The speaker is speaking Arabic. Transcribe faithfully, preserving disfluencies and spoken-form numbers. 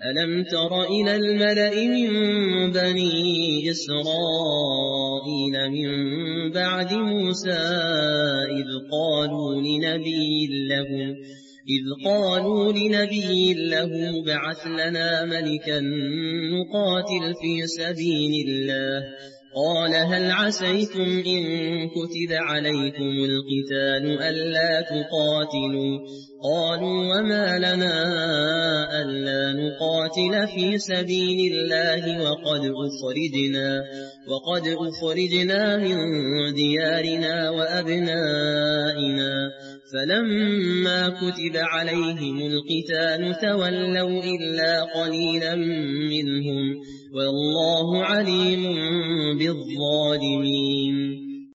ألم تر إلى الملأ من بني إسرائيل من بعد موسى إذ قالوا لنبي له إذ قالوا لنبي له ابعث لنا ملكا نقاتل في سبيل الله قال هل عسيتم إن كتب عليكم القتال ألا تقاتلوا قالوا وما لنا ألا نقاتل في سبيل الله وقد أخرجنا, وقد أخرجنا من ديارنا وأبنائنا فلما كتب عليهم القتال تولوا إلا قليلا منهم والله عليم بالظالمين.